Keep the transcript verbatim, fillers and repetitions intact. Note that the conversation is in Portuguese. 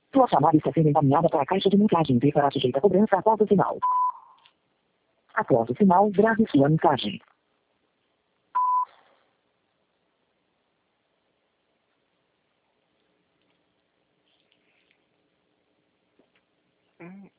Sua chamada está sendo encaminhada para a caixa de mensagem e será sujeita a cobrança após o sinal. Após o sinal, grave sua mensagem. Hum.